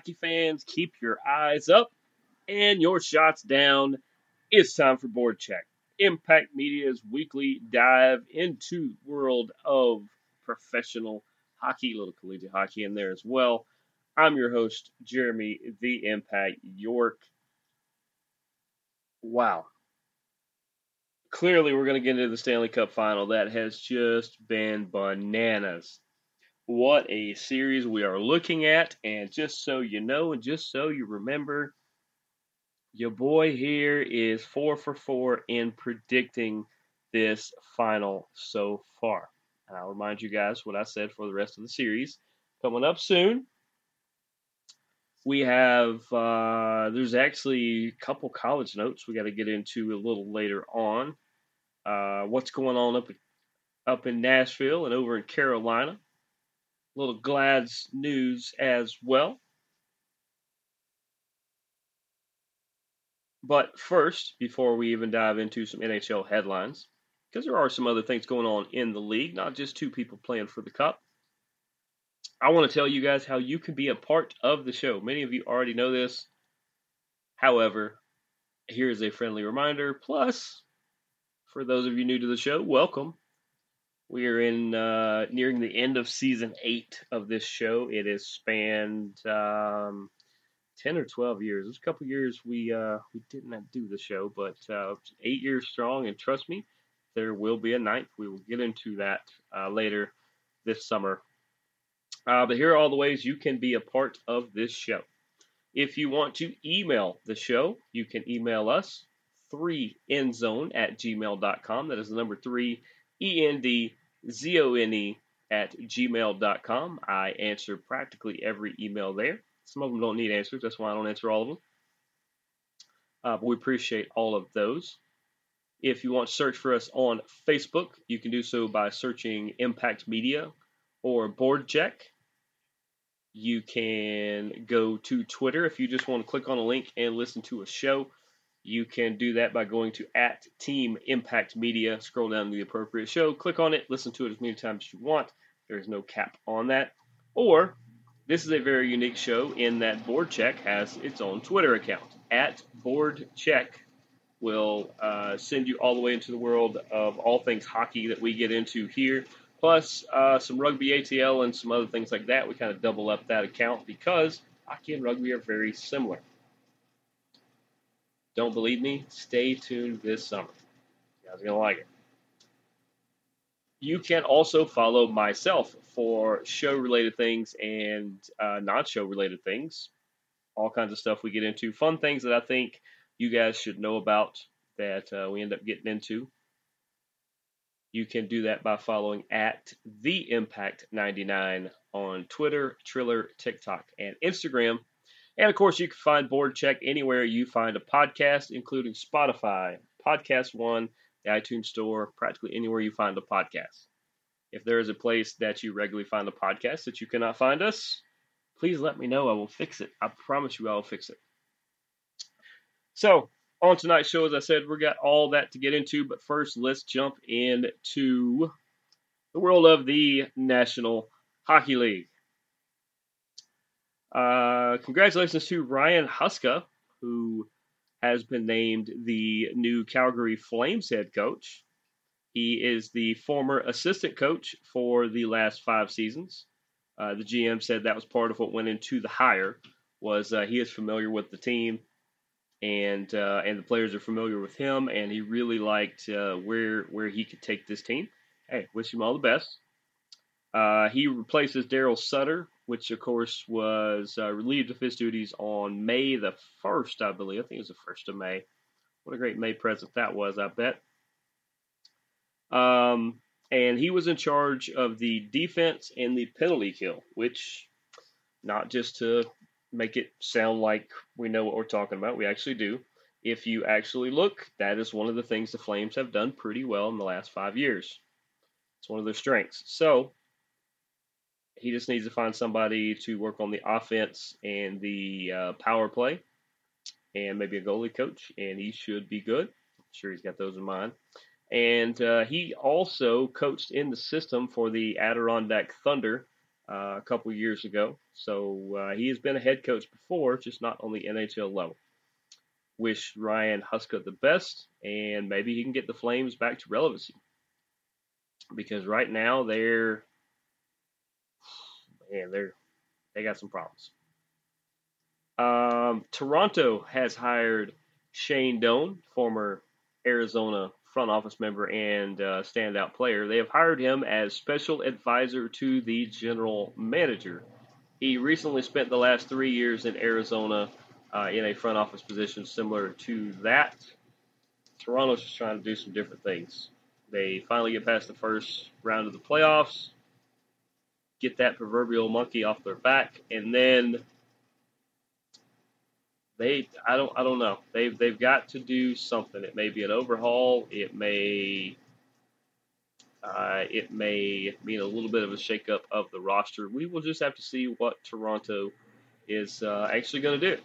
hockey fans, keep your eyes up and your shots down. It's time for Board Check, Impact Media's weekly dive into the world of professional hockey, a little collegiate hockey in there as well. I'm your host, Jeremy the Impact York. Wow. Clearly, we're going to get into the Stanley Cup final. That has just been bananas. What a series we are looking at. And just so you know, and just so you remember, your boy here is 4 for 4 in predicting this final so far. And I'll remind you guys what I said for the rest of the series. Coming up soon, we have, there's actually a couple college notes we got to get into a little later on. What's going on up in Nashville and over in Carolina. A little Glad's news as well. But first, before we even dive into some NHL headlines, because there are some other things going on in the league, not just two people playing for the Cup, I want to tell you guys how you can be a part of the show. Many of you already know this. However, here's a friendly reminder. Plus, for those of you new to the show, welcome. We are in nearing the end of season 8 of this show. It has spanned 10 or 12 years. There's a couple years we didn't do the show, but 8 years strong. And trust me, there will be a ninth. We will get into that later this summer. But here are all the ways you can be a part of this show. If you want to email the show, you can email us 3endzone@gmail.com. That is the number 3 ENDZONE@gmail.com. I answer practically every email there. Some of them don't need answers. That's why I don't answer all of them. But we appreciate all of those. If you want to search for us on Facebook, you can do so by searching Impact Media or Board Check. You can go to Twitter if you just want to click on a link and listen to a show. You can do that by going to @Team Impact Media, scroll down to the appropriate show, click on it, listen to it as many times as you want. There's no cap on that. Or, this is a very unique show in that Board Check has its own Twitter account. @BoardCheck will send you all the way into the world of all things hockey that we get into here, plus some rugby ATL and some other things like that. We kind of double up that account because hockey and rugby are very similar. Don't believe me? Stay tuned this summer. You guys are going to like it. You can also follow myself for show-related things and non-show-related things. All kinds of stuff we get into. Fun things that I think you guys should know about that we end up getting into. You can do that by following @TheImpact99 on Twitter, Triller, TikTok, and Instagram. And, of course, you can find Board Check anywhere you find a podcast, including Spotify, Podcast One, the iTunes Store, practically anywhere you find a podcast. If there is a place that you regularly find a podcast that you cannot find us, please let me know. I will fix it. I promise you I will fix it. So, on tonight's show, as I said, we got all that to get into. But first, let's jump into the world of the National Hockey League. Congratulations to Ryan Huska, who has been named the new Calgary Flames head coach. He is the former assistant coach for the last 5 seasons. The GM said that was part of what went into the hire, was he is familiar with the team, and the players are familiar with him, and he really liked where he could take this team. Hey, wish him all the best. He replaces Daryl Sutter, which, of course, was relieved of his duties on May the 1st, I believe. I think it was the 1st of May. What a great May present that was, I bet. And he was in charge of the defense and the penalty kill, which, not just to make it sound like we know what we're talking about, we actually do. If you actually look, that is one of the things the Flames have done pretty well in the last 5 years. It's one of their strengths. So, he just needs to find somebody to work on the offense and the power play, and maybe a goalie coach, and he should be good. I'm sure he's got those in mind. And he also coached in the system for the Adirondack Thunder a couple years ago. So he has been a head coach before, just not on the NHL level. Wish Ryan Huska the best, and maybe he can get the Flames back to relevancy. Because right now they got some problems. Toronto has hired Shane Doan, former Arizona front office member and standout player. They have hired him as special advisor to the general manager. He recently spent the last 3 years in Arizona in a front office position similar to that. Toronto's just trying to do some different things. They finally get past the first round of the playoffs, get that proverbial monkey off their back, and then I don't know. They've got to do something. It may be an overhaul. It may mean a little bit of a shakeup of the roster. We will just have to see what Toronto is actually going to do.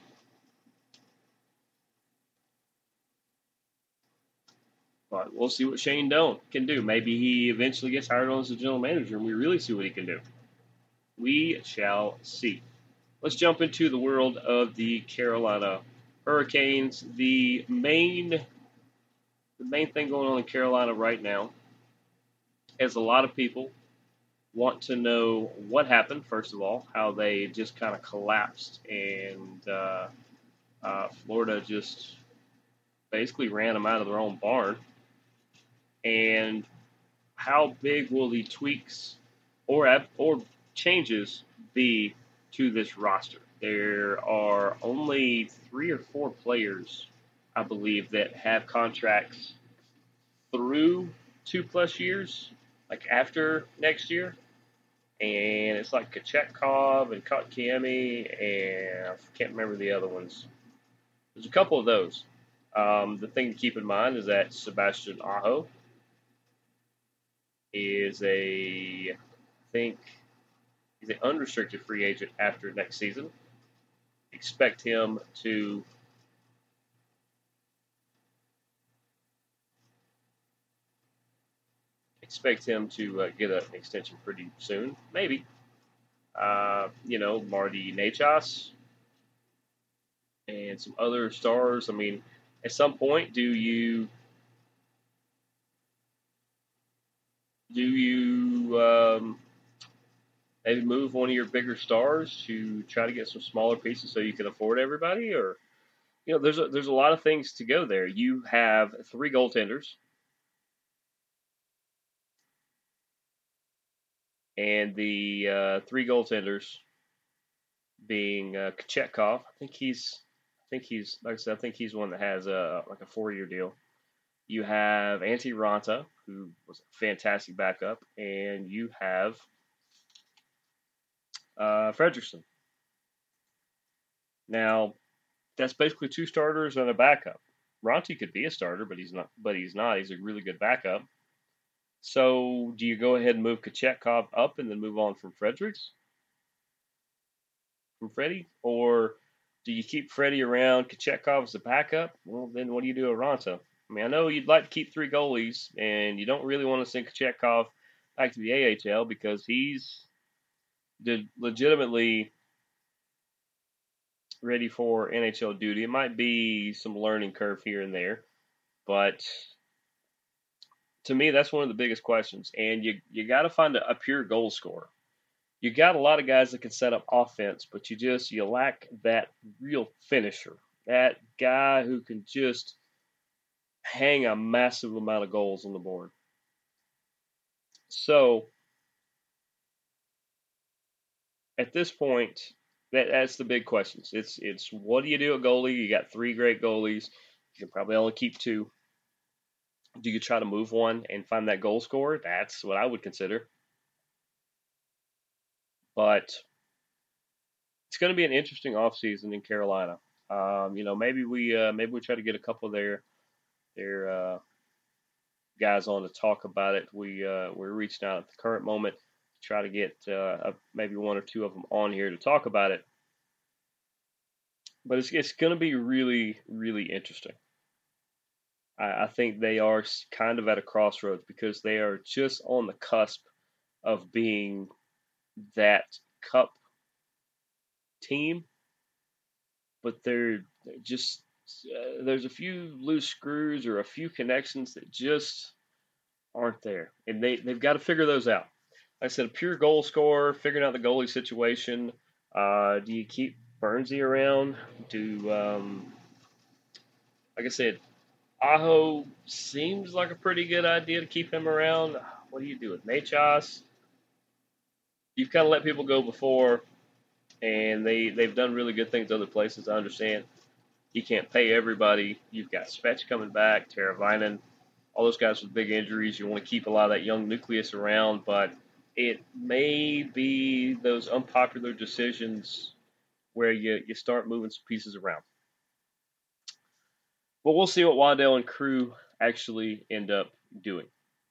But we'll see what Shane Doan can do. Maybe he eventually gets hired on as a general manager, and we really see what he can do. We shall see. Let's jump into the world of the Carolina Hurricanes. The main thing going on in Carolina right now is a lot of people want to know what happened, first of all, how they just kind of collapsed, and Florida just basically ran them out of their own barn. And how big will the tweaks or changes be to this roster? There are only 3 or 4 players, I believe, that have contracts through 2+ years, like after next year. And it's like Kochetkov and Kotkaniemi, and I can't remember the other ones. There's a couple of those. The thing to keep in mind is that Sebastian Aho is I think he's an unrestricted free agent after next season. Expect him to get an extension pretty soon, maybe. Marty Necas and some other stars. I mean, at some point, do you maybe move one of your bigger stars to try to get some smaller pieces so you can afford everybody? Or there's a lot of things to go there. You have 3 goaltenders, and the 3 goaltenders being Kochetkov. I think he's like I said. I think he's one that has like a 4-year deal. You have Antti Raanta, who was a fantastic backup, and you have Fredrickson. Now, that's basically 2 starters and a backup. Raanta could be a starter, but he's not. He's a really good backup. So, do you go ahead and move Kochetkov up and then move on from Freddie, or do you keep Freddie around, Kochetkov as a backup? Well, then what do you do with Raanta? I mean, I know you'd like to keep 3 goalies, and you don't really want to send Kochetkov back to the AHL because he's legitimately ready for NHL duty. It might be some learning curve here and there, but to me, that's one of the biggest questions. And you got to find a pure goal scorer. You got a lot of guys that can set up offense, but you lack that real finisher, that guy who can just hang a massive amount of goals on the board. So at this point, that's the big questions. It's what do you do at goalie? You got 3 great goalies. You can probably only keep 2. Do you try to move one and find that goal scorer? That's what I would consider. But it's going to be an interesting offseason in Carolina. Maybe we try to get a couple of their guys on to talk about it. We're reaching out at the current moment to try to get maybe 1 or 2 of them on here to talk about it. But it's going to be really, really interesting. I think they are kind of at a crossroads because they are just on the cusp of being that Cup team, but they're just there's a few loose screws or a few connections that just aren't there, and they've got to figure those out. Like I said, a pure goal scorer, figuring out the goalie situation. Do you keep Bernsey around? Like I said, Aho seems like a pretty good idea to keep him around. What do you do with Nachos? You've kind of let people go before, and they've done really good things other places. I understand you can't pay everybody. You've got Spetch coming back, Teravainen, all those guys with big injuries. You want to keep a lot of that young nucleus around, but it may be those unpopular decisions where you start moving some pieces around. But we'll see what Waddell and crew actually end up doing.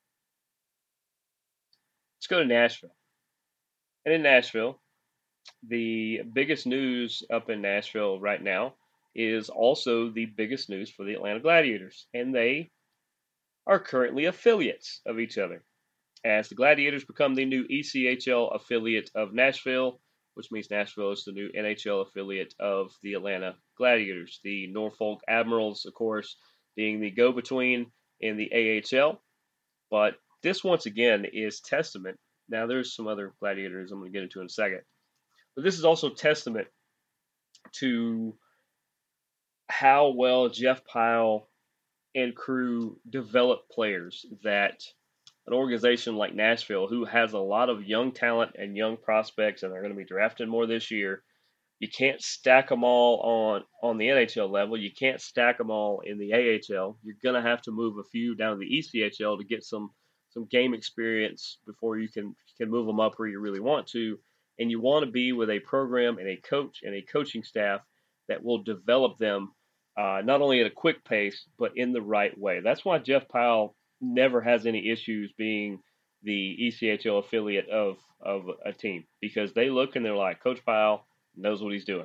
Let's go to Nashville. And in Nashville, the biggest news up in Nashville right now is also the biggest news for the Atlanta Gladiators. And they are currently affiliates of each other, as the Gladiators become the new ECHL affiliate of Nashville, which means Nashville is the new NHL affiliate of the Atlanta Gladiators. The Norfolk Admirals, of course, being the go-between in the AHL. But this, once again, is testament. Now, there's some other Gladiators I'm going to get into in a second. But this is also testament to how well Jeff Pyle and crew develop players that an organization like Nashville, who has a lot of young talent and young prospects, and they're going to be drafted more this year, you can't stack them all on the NHL level. You can't stack them all in the AHL. You're going to have to move a few down to the ECHL to get some game experience before you can move them up where you really want to. And you want to be with a program and a coach and a coaching staff that will develop them not only at a quick pace, but in the right way. That's why Jeff Pyle never has any issues being the ECHL affiliate of a team, because they look and they're like, Coach Pyle knows what he's doing.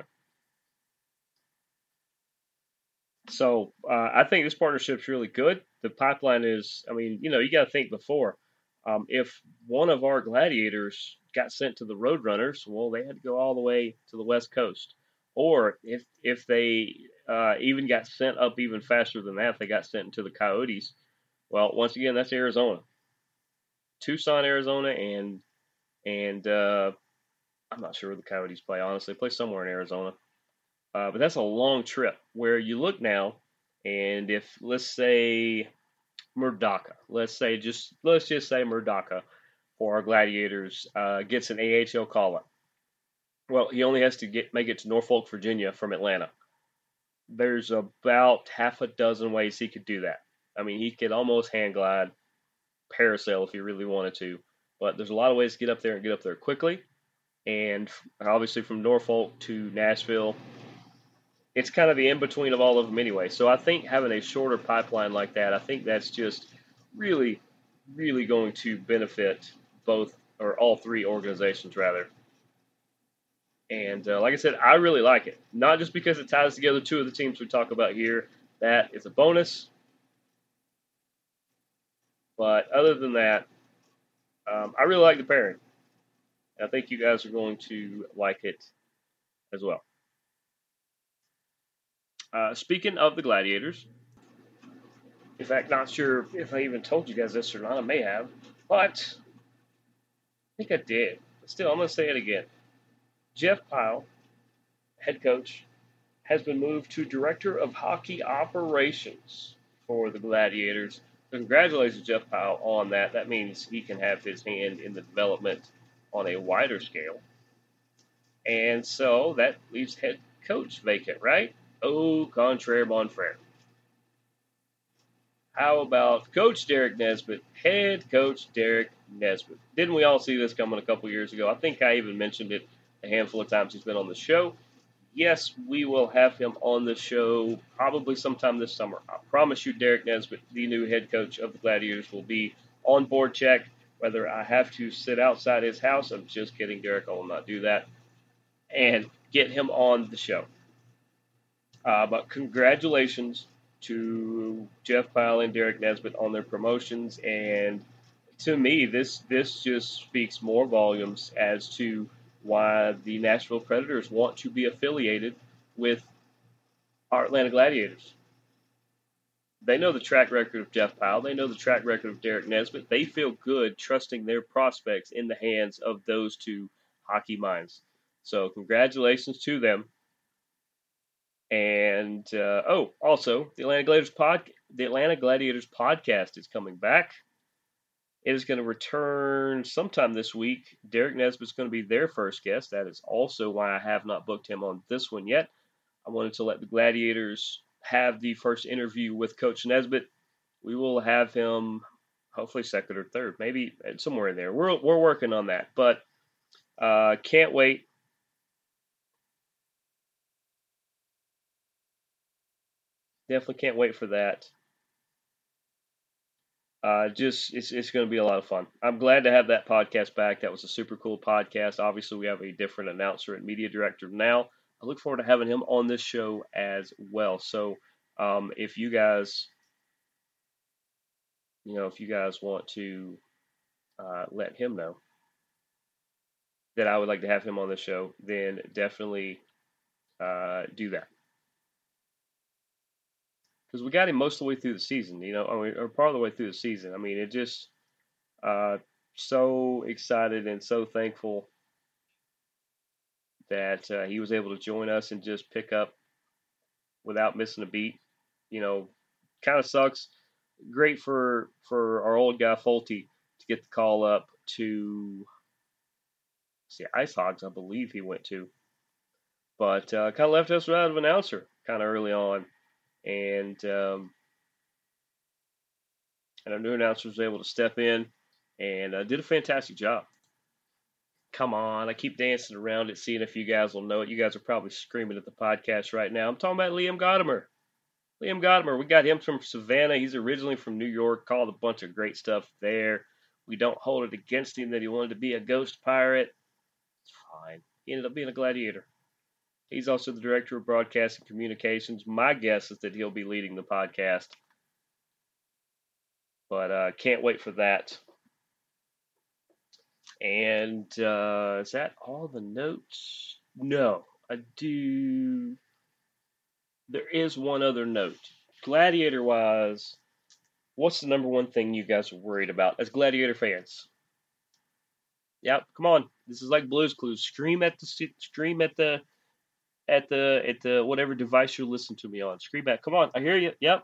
So I think this partnership's really good. The pipeline is, I mean, you got to think before. If one of our Gladiators got sent to the Roadrunners, well, they had to go all the way to the West Coast. Or if they even got sent up even faster than that, if they got sent into the Coyotes, well, once again, that's Arizona, Tucson, Arizona, and I'm not sure where the Coyotes play. Honestly, they play somewhere in Arizona. But that's a long trip where you look now, and if let's say Murdaka, let's just say Murdaka for our Gladiators gets an AHL call up. Well, he only has to make it to Norfolk, Virginia from Atlanta. There's about half a dozen ways he could do that. I mean, he could almost hang glide, parasail if he really wanted to. But there's a lot of ways to get up there and get up there quickly. And obviously from Norfolk to Nashville, it's kind of the in-between of all of them anyway. So I think having a shorter pipeline like that, I think that's just really, really going to benefit both, or all three organizations rather. And like I said, I really like it. Not just because it ties together two of the teams we talk about here. That is a bonus. But other than that, I really like the pairing. I think you guys are going to like it as well. Speaking of the Gladiators, in fact, not sure if I even told you guys this or not. I may have, but I think I did. But still, I'm going to say it again. Jeff Pyle, head coach, has been moved to Director of Hockey Operations for the Gladiators. So congratulations, Jeff Pyle, on that. That means he can have his hand in the development on a wider scale. And so that leaves head coach vacant, right? Au contraire, mon frere. How about Coach Derek Nesbitt, head coach Derek Nesbitt? Didn't we all see this coming a couple years ago? I think I even mentioned it a handful of times he's been on the show. Yes, we will have him on the show probably sometime this summer. I promise you, Derek Nesbitt, the new head coach of the Gladiators, will be on board check. Whether I have to sit outside his house, I'm just kidding, Derek. I will not do that. And get him on the show. But congratulations to Jeff Pyle and Derek Nesbitt on their promotions. And to me, this just speaks more volumes as to why the Nashville Predators want to be affiliated with our Atlanta Gladiators. They know the track record of Jeff Powell. They know the track record of Derek Nesbitt. They feel good trusting their prospects in the hands of those two hockey minds. So congratulations to them. And also the Atlanta Gladiators podcast is coming back. It is going to return sometime this week. Derek Nesbitt's going to be their first guest. That is also why I have not booked him on this one yet. I wanted to let the Gladiators have the first interview with Coach Nesbitt. We will have him hopefully second or third, maybe somewhere in there. We're working on that, but can't wait. Definitely can't wait for that. It's going to be a lot of fun. I'm glad to have that podcast back. That was a super cool podcast. Obviously, we have a different announcer and media director now. I look forward to having him on this show as well. So, if you guys, if you guys want to let him know that I would like to have him on the show, then definitely do that. Because we got him most of the way through the season, or part of the way through the season. I mean, it just so excited and so thankful that he was able to join us and just pick up without missing a beat. Kind of sucks. Great for our old guy Folty to get the call up to Ice Hogs, I believe he went to, but kind of left us without an announcer kind of early on, and our new announcer was able to step in and did a fantastic job. Come on, I keep dancing around it, seeing if you guys will know it. You guys are probably screaming at the podcast right now. I'm talking about Liam Godimer. Liam Godimer, we got him from Savannah. He's originally from New York, called a bunch of great stuff there. We don't hold it against him that he wanted to be a ghost pirate. It's fine. He ended up being a gladiator. He's also the director of broadcasting communications. My guess is that he'll be leading the podcast. But can't wait for that. And is that all the notes? No, I do. There is one other note. Gladiator-wise, what's the number one thing you guys are worried about as Gladiator fans? Yep, come on. This is like Blue's Clues. Scream at the whatever device you're listening to me on. Scream at. Come on, I hear you. Yep.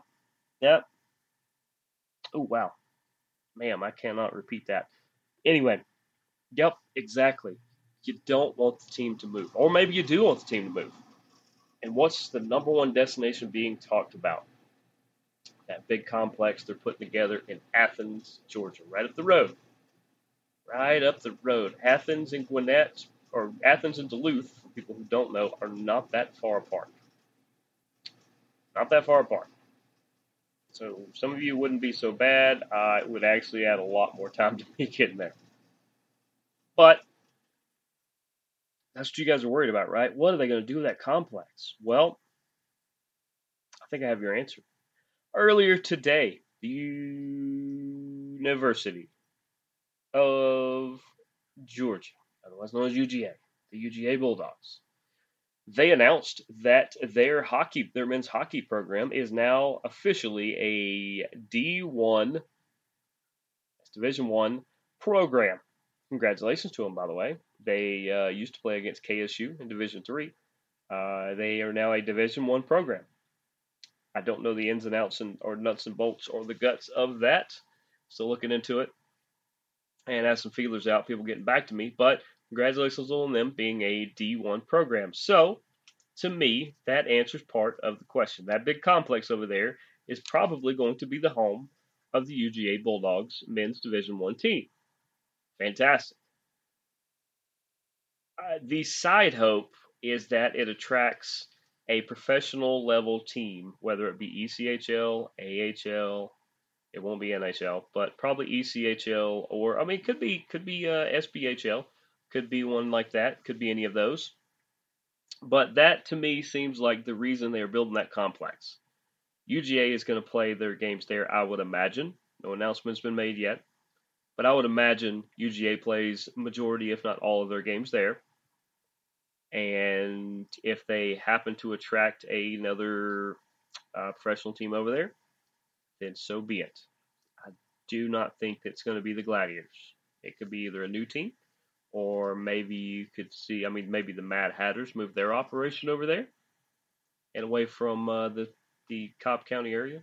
Oh wow, ma'am, I cannot repeat that. Anyway, yep, exactly. You don't want the team to move, or maybe you do want the team to move. And what's the number one destination being talked about? That big complex they're putting together in Athens, Georgia, right up the road. Right up the road. Athens and Gwinnett, or Athens and Duluth, for people who don't know, are not that far apart. Not that far apart. So some of you wouldn't be so bad. It would actually add a lot more time to me getting there. But that's what you guys are worried about, right? What are they going to do with that complex? Well, I think I have your answer. Earlier today, the University of Georgia, otherwise known as UGA, the UGA Bulldogs, they announced that their men's hockey program is now officially a D1, Division I program. Congratulations to them, by the way. They used to play against KSU in Division III. They are now a Division I program. I don't know the ins and outs or nuts and bolts or the guts of that. Still looking into it and have some feelers out, people getting back to me. But congratulations on them being a D1 program. So, to me, that answers part of the question. That big complex over there is probably going to be the home of the UGA Bulldogs men's Division I team. Fantastic. The side hope is that it attracts a professional level team, whether it be ECHL, AHL, it won't be NHL, but probably ECHL, or I mean, could be SBHL, could be one like that, could be any of those. But that to me seems like the reason they are building that complex. UGA is going to play their games there, I would imagine. No announcement's been made yet. But I would imagine UGA plays majority, if not all, of their games there. And if they happen to attract another professional team over there, then so be it. I do not think it's going to be the Gladiators. It could be either a new team, or maybe you could see, I mean, maybe the Mad Hatters move their operation over there and away from the Cobb County area.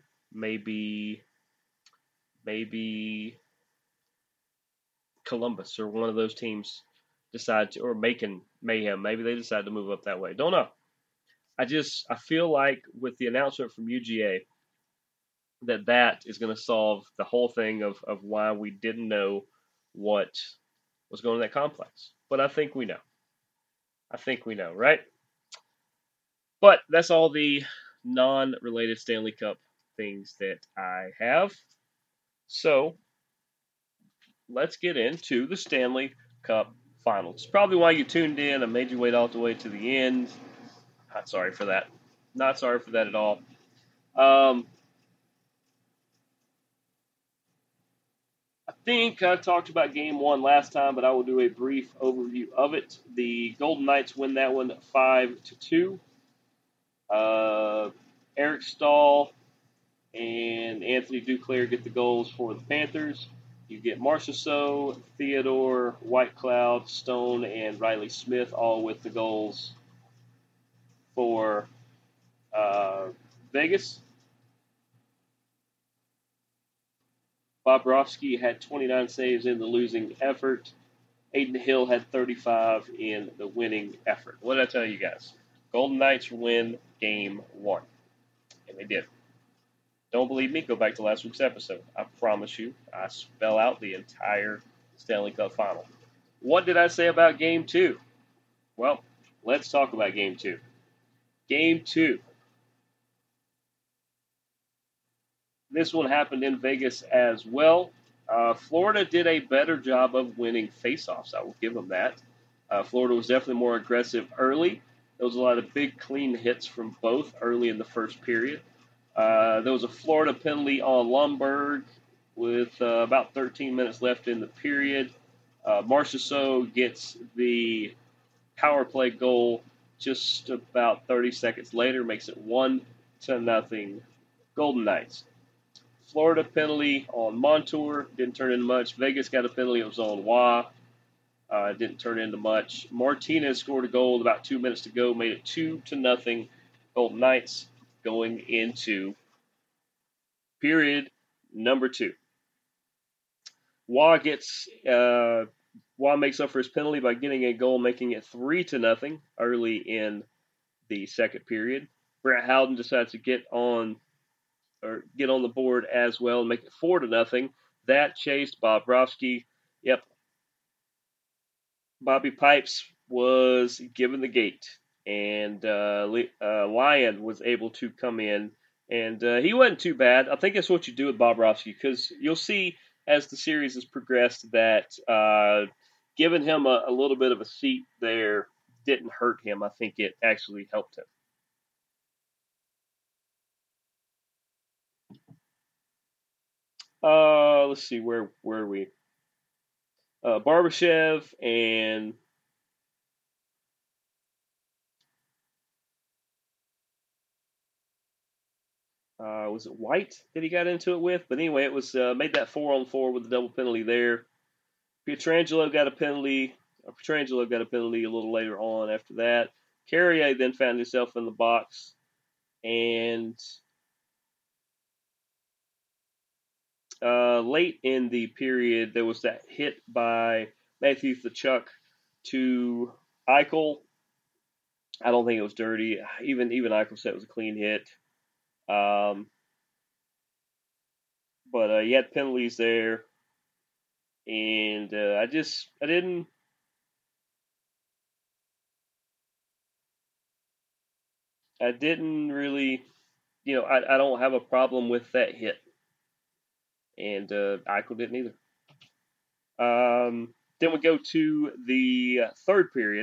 Maybe Columbus or one of those teams decide to, or Macon Mayhem. Maybe they decide to move up that way. Don't know. I feel like with the announcement from UGA that is going to solve the whole thing of why we didn't know what was going on in that complex. But I think we know. I think we know, right? But that's all the non-related Stanley Cup things that I have. So let's get into the Stanley Cup Finals. Probably why you tuned in. I made you wait all the way to the end. Not sorry for that. Not sorry for that at all. I think I talked about game one last time, but I will do a brief overview of it. The Golden Knights win that one 5-2. Eric Staal and Anthony Duclair get the goals for the Panthers. You get Marchessault, Theodore, Whitecloud, Stone, and Riley Smith all with the goals for Vegas. Bobrovsky had 29 saves in the losing effort. Aiden Hill had 35 in the winning effort. What did I tell you guys? Golden Knights win game one. And they did. Don't believe me? Go back to last week's episode. I promise you, I spell out the entire Stanley Cup final. What did I say about game two? Well, let's talk about game two. Game two. This one happened in Vegas as well. Florida did a better job of winning faceoffs. I will give them that. Florida was definitely more aggressive early. There was a lot of big, clean hits from both early in the first period. There was a Florida penalty on Lundberg with about 13 minutes left in the period. Marchessault gets the power play goal just about 30 seconds later, makes it 1-0 Golden Knights. Florida penalty on Montour, didn't turn into much. Vegas got a penalty, it was on Waugh, didn't turn into much. Martinez scored a goal with about 2 minutes to go, made it 2-0 Golden Knights going into period number two. Waugh makes up for his penalty by getting a goal, making it 3-0 early in the second period. Brett Howden decides to get on the board as well and make it 4-0. That chased Bobrovsky. Yep. Bobby Pipes was given the gate, and Lyon was able to come in, and he wasn't too bad. I think that's what you do with Bobrovsky, because you'll see as the series has progressed that giving him a little bit of a seat there didn't hurt him. I think it actually helped him. Let's see, where are we? Barbashev and was it White that he got into it with? But anyway, it was made that 4-on-4 with the double penalty there. Pietrangelo got a penalty. Pietrangelo got a penalty a little later on after that. Carrier then found himself in the box, and late in the period, there was that hit by Matthew Tkachuk to Eichel. I don't think it was dirty. Even Eichel said it was a clean hit. But he had penalties there, and I didn't really, I don't have a problem with that hit, and Eichel didn't either. Then we go to the third period,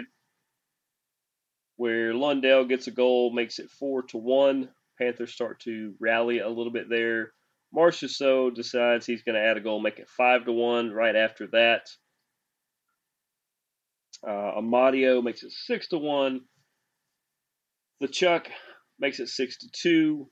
where Lundell gets a goal, makes it 4-1. Panthers start to rally a little bit there. Marchessault decides he's going to add a goal, make it 5-1 right after that. Amadio makes it 6-1. Tkachuk makes it 6-2.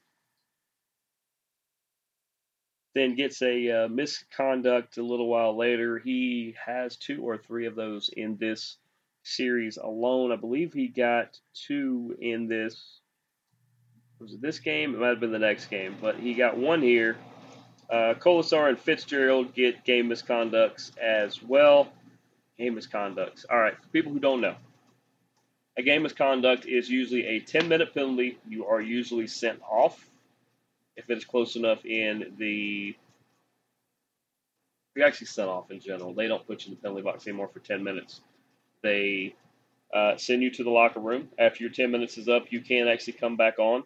Then gets a misconduct a little while later. He has 2 or 3 of those in this series alone. I believe he got 2 in this. Was it this game? It might have been the next game, but he got 1 here. Kolesar and Fitzgerald get game misconducts as well. Game misconducts. All right, for people who don't know, a game misconduct is usually a 10-minute penalty. You are usually sent off. If it's close enough in the... You're actually sent off in general. They don't put you in the penalty box anymore for 10 minutes. They send you to the locker room. After your 10 minutes is up, you can actually come back on.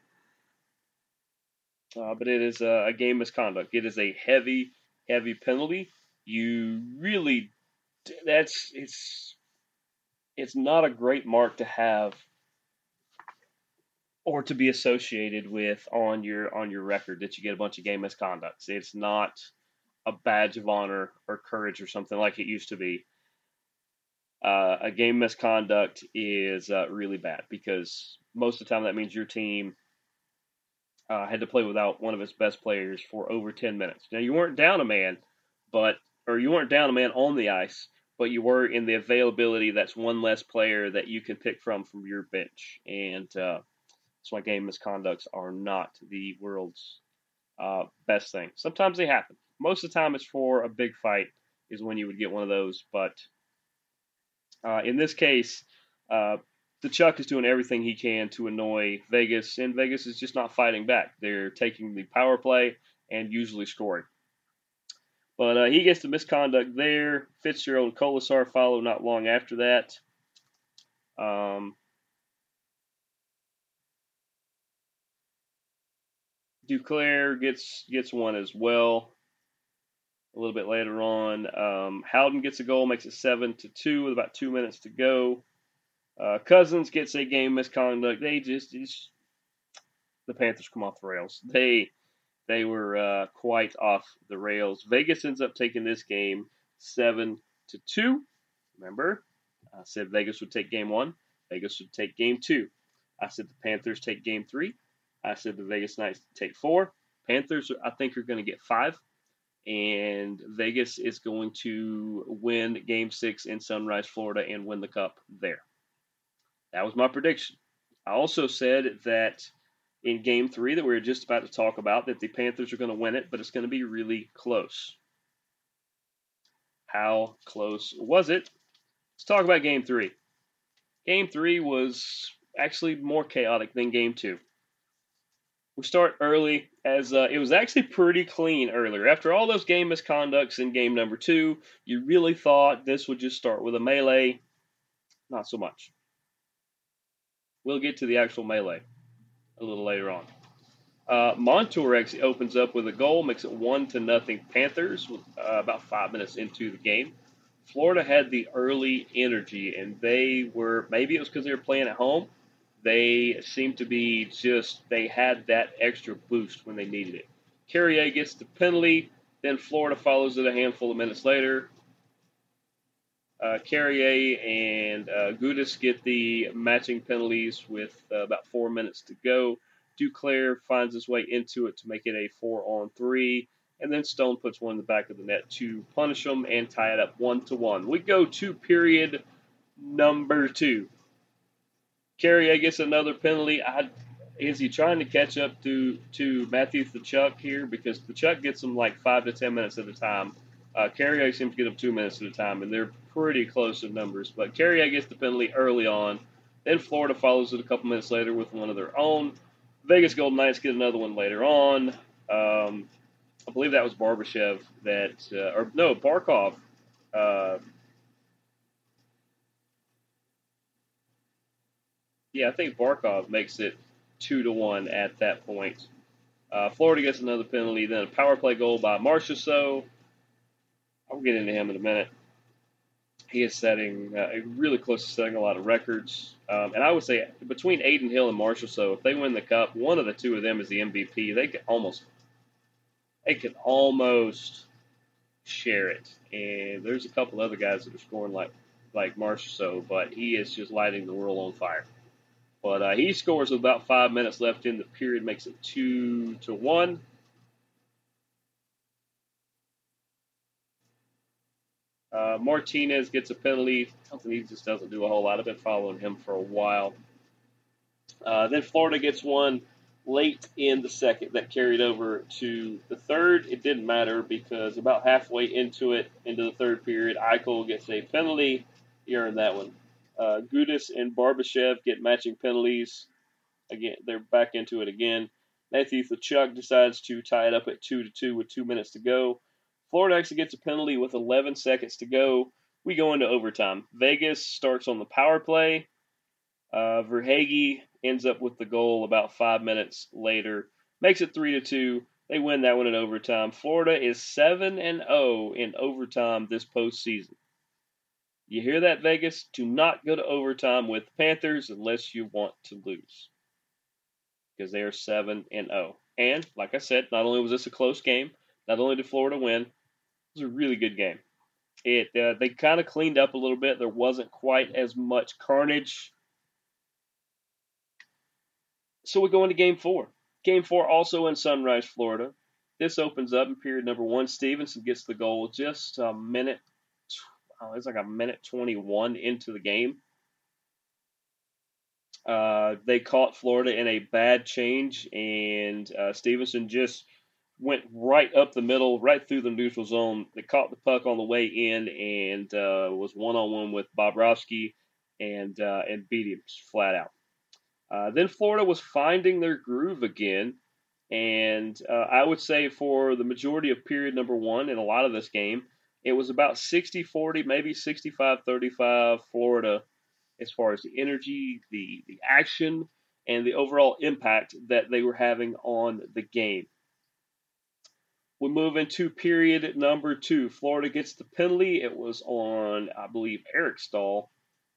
But it is a game misconduct. It is a heavy, heavy penalty. You really... It's not a great mark to have or to be associated with on your record that you get a bunch of game misconducts. It's not a badge of honor or courage or something like it used to be. A game misconduct is really bad because most of the time that means your team had to play without one of its best players for over 10 minutes. Now, you weren't down a man, or you weren't down a man on the ice, but you were in the availability. That's one less player that you can pick from your bench. And that's why game misconducts are not the world's best thing. Sometimes they happen. Most of the time it's for a big fight is when you would get one of those. But in this case, Tkachuk is doing everything he can to annoy Vegas, and Vegas is just not fighting back. They're taking the power play and usually scoring. But he gets the misconduct there. Fitzgerald and Kolesar follow not long after that. Duclair gets one as well. A little bit later on, Howden gets a goal, makes it 7-2 with about 2 minutes to go. Cousins gets a game misconduct. The Panthers come off the rails. They were quite off the rails. Vegas ends up taking this game 7-2. Remember, I said Vegas would take game 1. Vegas would take game 2. I said the Panthers take game 3. I said the Vegas Knights take 4. Panthers, I think, are going to get 5. And Vegas is going to win game 6 in Sunrise, Florida, and win the cup there. That was my prediction. I also said that in game 3 that we were just about to talk about, that the Panthers are going to win it, but it's going to be really close. How close was it? Let's talk about game 3. Game 3 was actually more chaotic than game 2. We start early, as it was actually pretty clean earlier. After all those game misconducts in game number 2, you really thought this would just start with a melee. Not so much. We'll get to the actual melee a little later on. Montour actually opens up with a goal, makes it 1-0 Panthers with about 5 minutes into the game. Florida had the early energy, and they were, maybe it was because they were playing at home, they seemed to be they had that extra boost when they needed it. Carrier gets the penalty, then Florida follows it a handful of minutes later. Carrier and Gudas get the matching penalties with about 4 minutes to go. Duclair finds his way into it to make it a 4-on-3, and then Stone puts one in the back of the net to punish them and tie it up 1-1. We go to period number 2. Carrier gets another penalty. Is he trying to catch up to Matthew Tkachuk here? Because Tkachuk gets him like 5 to 10 minutes at a time. Carrier seems to get him 2 minutes at a time, and they're pretty close in numbers. But Carrier gets the penalty early on. Then Florida follows it a couple minutes later with one of their own. Vegas Golden Knights get another one later on. I believe that was Barbashev Barkov. I think Barkov makes it 2-1 at that point. Florida gets another penalty, then a power play goal by Marchessault. I'll get into him in a minute. He is setting really close to setting a lot of records. And I would say between Adin Hill and Marchessault, if they win the cup, one of the two of them is the MVP. They could almost they could almost share it. And there's a couple other guys that are scoring like Marchessault, but he is just lighting the world on fire. But he scores with about 5 minutes left in the period, makes it 2-1. Martinez gets a penalty, something he just doesn't do a whole lot. I've been following him for a while. Then Florida gets one late in the second that carried over to the third. It didn't matter because about halfway into the third period, Eichel gets a penalty. He earned that one. Gudis and Barbashev get matching penalties. Again, they're back into it again. Matthew Tkachuk decides to tie it up at 2-2 with 2 minutes to go. Florida actually gets a penalty with 11 seconds to go. We go into overtime. Vegas starts on the power play. Verhaeghe ends up with the goal about 5 minutes later, makes it 3-2. They win that one in overtime. Florida is 7-0 in overtime this postseason. You hear that, Vegas? Do not go to overtime with the Panthers unless you want to lose, because they are 7-0. And like I said, not only was this a close game, not only did Florida win, it was a really good game. They kind of cleaned up a little bit. There wasn't quite as much carnage. So we go into Game 4. Game 4 also in Sunrise, Florida. This opens up in period number 1. Stevenson gets the goal just a minute. It's like a minute 21 into the game. They caught Florida in a bad change, and Stevenson just went right up the middle, right through the neutral zone. They caught the puck on the way in and was one-on-one with Bobrovsky and beat him flat out. Then Florida was finding their groove again, and I would say for the majority of period number 1 in a lot of this game, it was about 60-40, maybe 65-35 Florida as far as the energy, the action, and the overall impact that they were having on the game. We move into period number 2. Florida gets the penalty. It was on, I believe, Eric Staal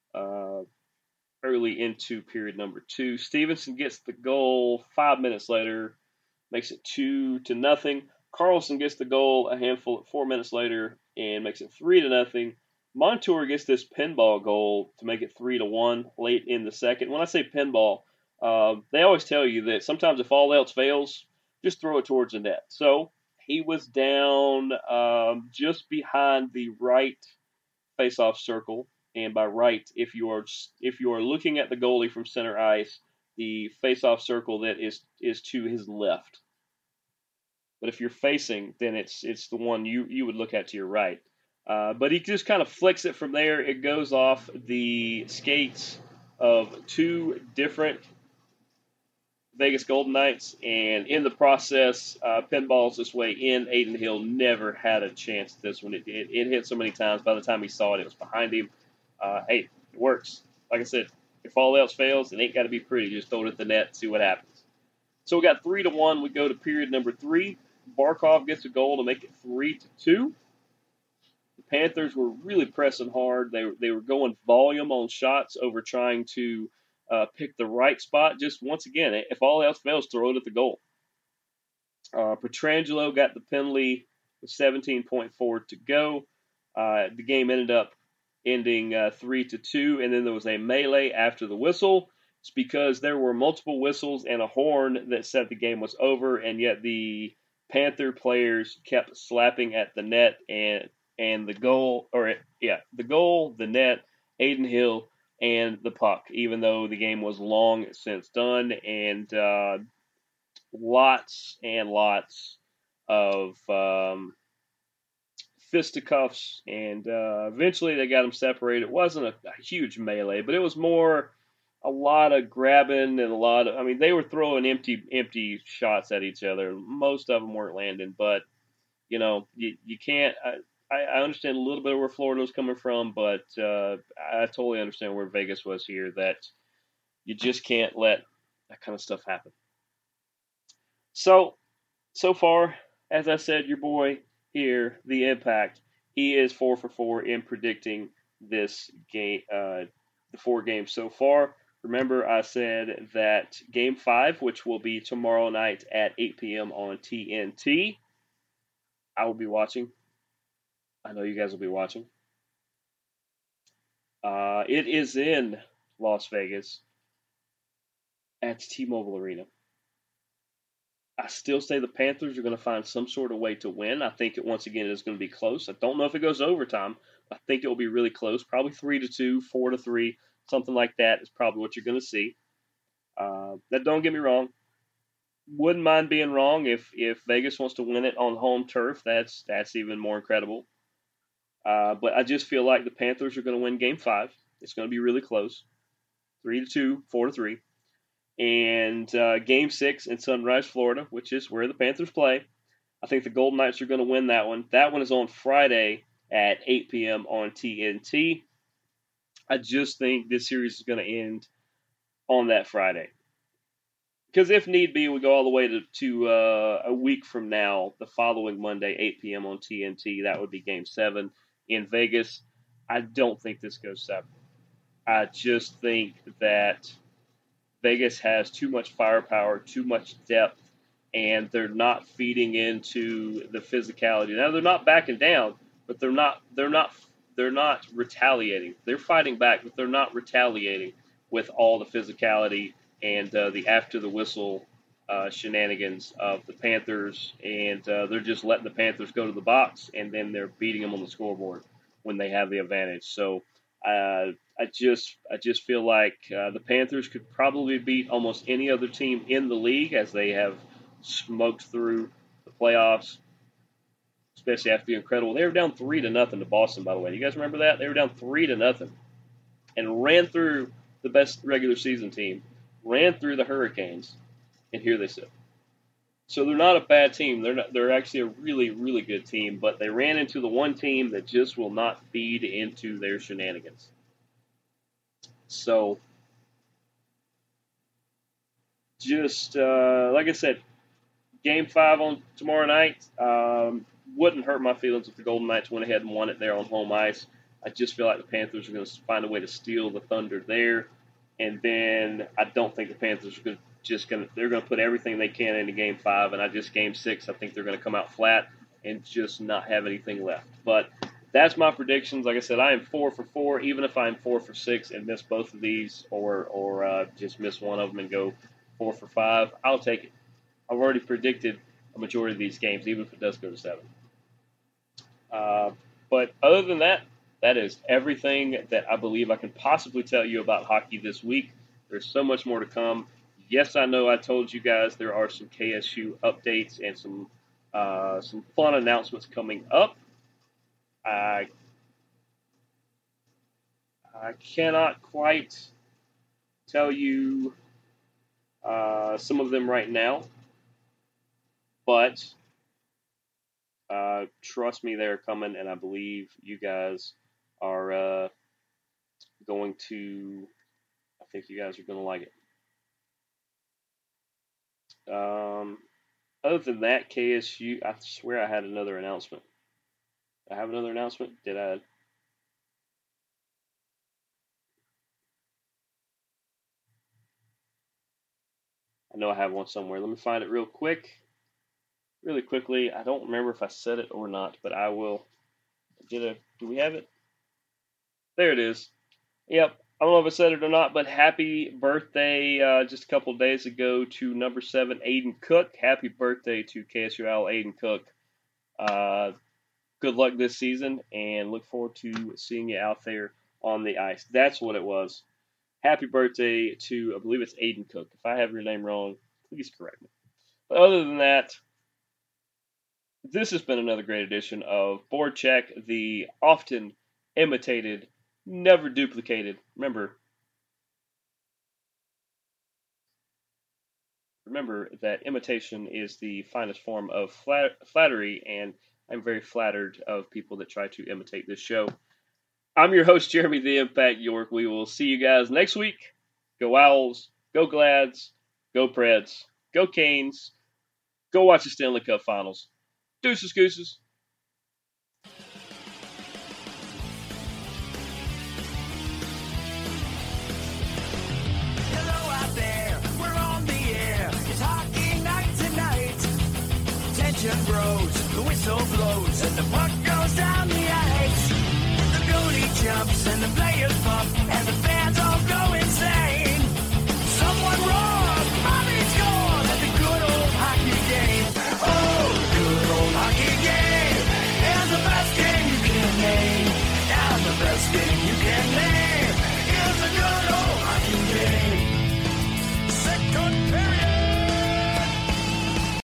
early into period number 2. Stevenson gets the goal 5 minutes later, makes it 2-0. Carlson gets the goal a handful 4 minutes later and makes it 3-0. Montour gets this pinball goal to make it 3-1 late in the second. When I say pinball, they always tell you that sometimes if all else fails, just throw it towards the net. So he was down just behind the right faceoff circle, and by right, if you are looking at the goalie from center ice, the faceoff circle that is to his left. But if you're facing, then it's the one you would look at to your right. But he just kind of flicks it from there. It goes off the skates of 2 different Vegas Golden Knights, and in the process, pinballs this way in. Adin Hill never had a chance at this one. It hit so many times. By the time he saw it, it was behind him. Hey, it works. Like I said, if all else fails, it ain't got to be pretty. Just throw it at the net and see what happens. So we got 3-1. We go to period number 3. Barkov gets a goal to make it 3-2. The Panthers were really pressing hard. They were going volume on shots over trying to pick the right spot. Just once again, if all else fails, throw it at the goal. Pietrangelo got the penalty with 17.4 to go. The game ended up ending 3-2, and then there was a melee after the whistle. It's because there were multiple whistles and a horn that said the game was over, and yet the Panther players kept slapping at the net and the goal, the net, Adin Hill, and the puck, even though the game was long since done, and lots and lots of fisticuffs, and eventually they got them separated. It wasn't a huge melee, but it was more a lot of grabbing and a lot of, they were throwing empty shots at each other. Most of them weren't landing, but, you can't, I understand a little bit of where Florida was coming from, but I totally understand where Vegas was here, that you just can't let that kind of stuff happen. So far, as I said, your boy here, The Impact, he is 4 for 4 in predicting this game, the 4 games so far. Remember, I said that Game 5, which will be tomorrow night at 8 p.m. on TNT, I will be watching. I know you guys will be watching. It is in Las Vegas at T-Mobile Arena. I still say the Panthers are going to find some sort of way to win. I think it once again is going to be close. I don't know if it goes overtime. I think it will be really close, probably 3-2, 4-3, something like that is probably what you're going to see. That don't get me wrong. Wouldn't mind being wrong if Vegas wants to win it on home turf. That's even more incredible. But I just feel like the Panthers are going to win Game 5. It's going to be really close, 3-2, 4-3. And Game 6 in Sunrise, Florida, which is where the Panthers play. I think the Golden Knights are going to win that one. That one is on Friday at 8 p.m. on TNT. I just think this series is going to end on that Friday. Because if need be, we go all the way to a week from now, the following Monday, 8 p.m. on TNT. That would be Game 7 in Vegas. I don't think this goes 7. I just think that Vegas has too much firepower, too much depth, and they're not feeding into the physicality. Now they're not backing down, but they're not retaliating. They're fighting back, but they're not retaliating with all the physicality and the after the whistle shenanigans of the Panthers, and they're just letting the Panthers go to the box, and then they're beating them on the scoreboard when they have the advantage. So I just feel like the Panthers could probably beat almost any other team in the league, as they have smoked through the playoffs, especially after the incredible. They were down 3-0 to Boston, by the way. You guys remember that? They were down 3-0 and ran through the best regular season team, ran through the Hurricanes, and here they sit. So they're not a bad team. They're actually a really, really good team, but they ran into the one team that just will not feed into their shenanigans. So, just like I said, Game 5 on tomorrow night. Wouldn't hurt my feelings if the Golden Knights went ahead and won it there on home ice. I just feel like the Panthers are going to find a way to steal the thunder there, and then I don't think the Panthers are they're going to put everything they can into Game 5, and Game 6, I think they're going to come out flat and just not have anything left. But that's my predictions. Like I said, I am 4 for 4. Even if I'm 4 for 6 and miss both of these, or just miss one of them and go 4 for 5, I'll take it. I've already predicted a majority of these games, even if it does go to 7. But other than that, that is everything that I believe I can possibly tell you about hockey this week. There's so much more to come. Yes, I know I told you guys there are some KSU updates and some fun announcements coming up. I cannot quite tell you some of them right now, but trust me, they're coming, and I believe you guys are going to. I think you guys are going to like it. Other than that, KSU, I swear I had another announcement. Did I have another announcement? Did I? I know I have one somewhere. Let me find it really quickly. I don't remember if I said it or not, but I will. Do we have it? There it is. Yep. I don't know if I said it or not, but happy birthday just a couple of days ago to number 7, Aiden Cook. Happy birthday to KSU Owl Aiden Cook. Good luck this season, and look forward to seeing you out there on the ice. That's what it was. Happy birthday to, I believe it's Aiden Cook. If I have your name wrong, please correct me. But other than that, this has been another great edition of Board Check, the often imitated, never duplicated. Remember that imitation is the finest form of flattery, and I'm very flattered of people that try to imitate this show. I'm your host, Jeremy the Impact York. We will see you guys next week. Go Owls, go Glads, go Preds, go Canes, go watch the Stanley Cup Finals. Deuces, gooses. Hello out there, we're on the air. It's hockey night tonight. Tension grows. The whistle blows and the puck goes down the ice. The goalie jumps and the players pop and the